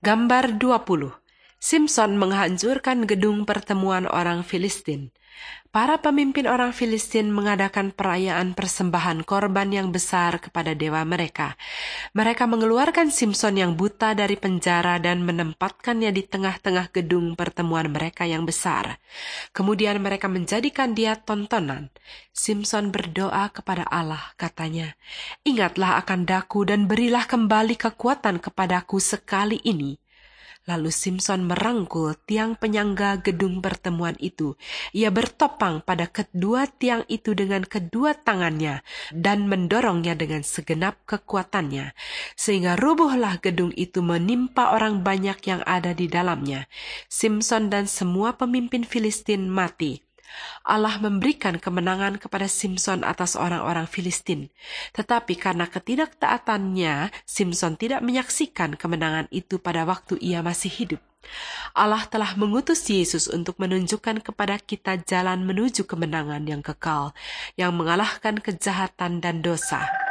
Gambar 20. Simson menghancurkan gedung pertemuan orang Filistin. Para pemimpin orang Filistin mengadakan perayaan persembahan korban yang besar kepada dewa mereka. Mereka mengeluarkan Simson yang buta dari penjara dan menempatkannya di tengah-tengah gedung pertemuan mereka yang besar. Kemudian mereka menjadikan dia tontonan. Simson berdoa kepada Allah, katanya, "Ingatlah akan daku dan berilah kembali kekuatan kepadaku sekali ini." Lalu Simson merangkul tiang penyangga gedung pertemuan itu. Ia bertopang pada kedua tiang itu dengan kedua tangannya dan mendorongnya dengan segenap kekuatannya. Sehingga rubuhlah gedung itu menimpa orang banyak yang ada di dalamnya. Simson dan semua pemimpin Filistin mati. Allah memberikan kemenangan kepada Simson atas orang-orang Filistin. Tetapi karena ketidaktaatannya, Simson tidak menyaksikan kemenangan itu pada waktu ia masih hidup. Allah telah mengutus Yesus untuk menunjukkan kepada kita jalan menuju kemenangan yang kekal, yang mengalahkan kejahatan dan dosa.